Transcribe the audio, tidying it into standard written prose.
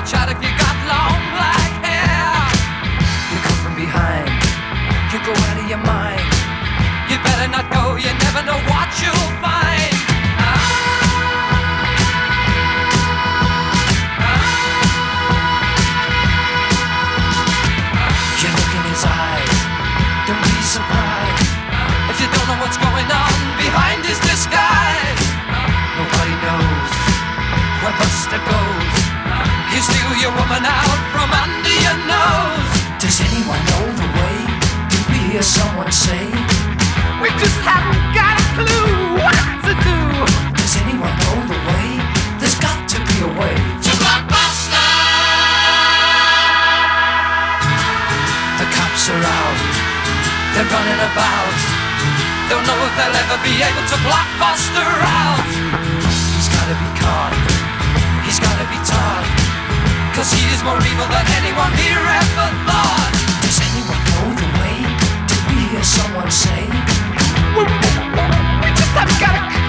watch out if you got long black hair. You come from behind, you go out of your mind. You better not go, you never know what you'll find. You look in his eyes, don't be surprised if you don't know what's going on behind his disguise. Nobody knows where Buster goes. He'll steal your woman out from under your nose. Does anyone know the way? Did we hear someone say? We just haven't got a clue what to do. Does anyone know the way? There's got to be a way to Blockbuster. The cops are out, they're running about. Don't know if they'll ever be able to block Buster out. He's gotta be caught, he's gotta be taught, 'cause he is more evil than anyone here ever thought. Does anyone know the way? Did we hear someone say? We just haven't got a